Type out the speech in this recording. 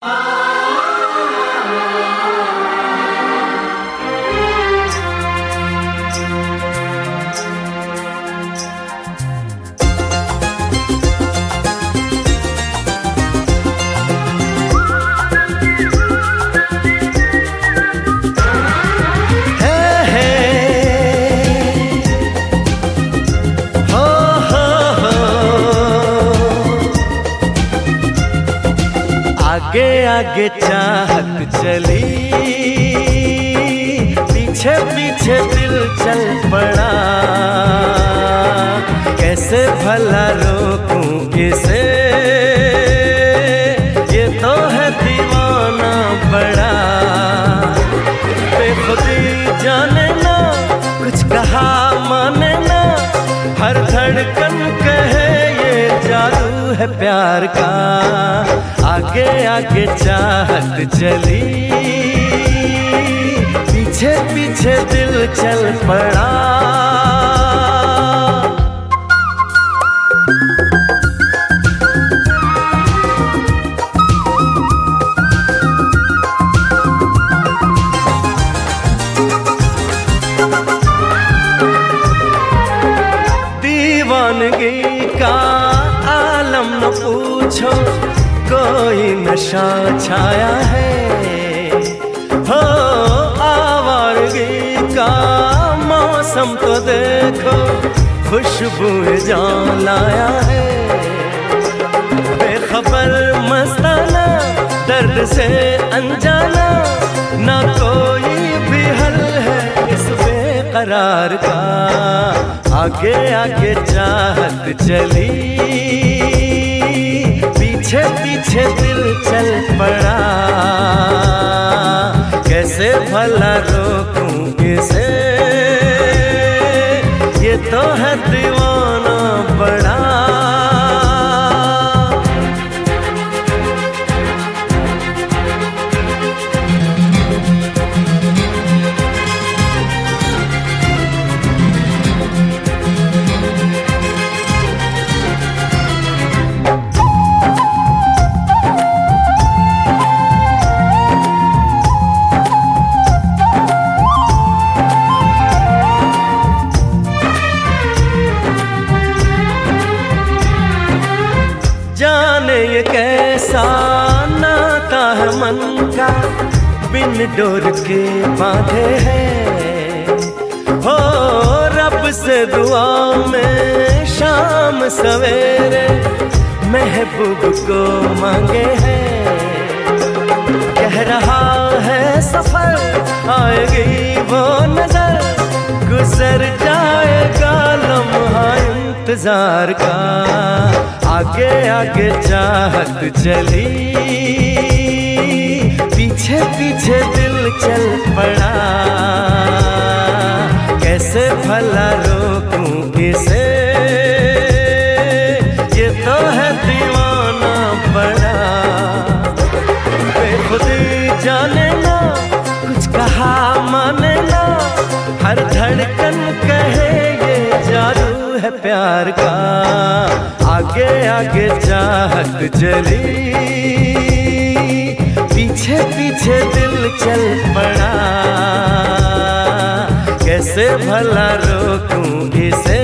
आगे आगे चाहत चली, पीछे पीछे दिल चल पड़ा। कैसे भला रोकूं किसे, ये तो है दीवाना बड़ा। बेखुदी जाने ना, कुछ कहा माने ना, हर धड़कन कहे ये जादू है प्यार का। आगे आगे चाहत चली, पीछे पीछे दिल चल पड़ा। दीवानगी का आलम न पूछो, कोई नशा छाया है। हो आवारगी का मौसम तो देखो, खुशबू जान लाया है। बेखबर मस्ताना, दर्द से अनजाना, ना कोई भी हल है इस बेकरार का। आगे आगे चाहत चली, पीछे पीछे दिल चल पड़ा। कैसे भला रोकूं इसे, ये तो है दीवाना बड़ा। जाने ये कैसा नाता है मन का, बिन डोर के बांधे हैं। हो रब से दुआ में शाम सवेरे, महबूब को मांगे हैं। कह रहा है सफर, आएगी वो नजर, गुजर जाएगा लम्हा इंतजार का। आगे आगे चाहत चली, पीछे पीछे दिल चल पड़ा। कैसे भला रोकूं इसे, ये तो है दीवाना बड़ा। बेखुदी जाने ना, कुछ कहा माने ना, हर धड़कन कहे ये जादू है प्यार का। आगे आगे चाहत चली, पीछे पीछे दिल चल पड़ा। कैसे भला रोकूं इसे,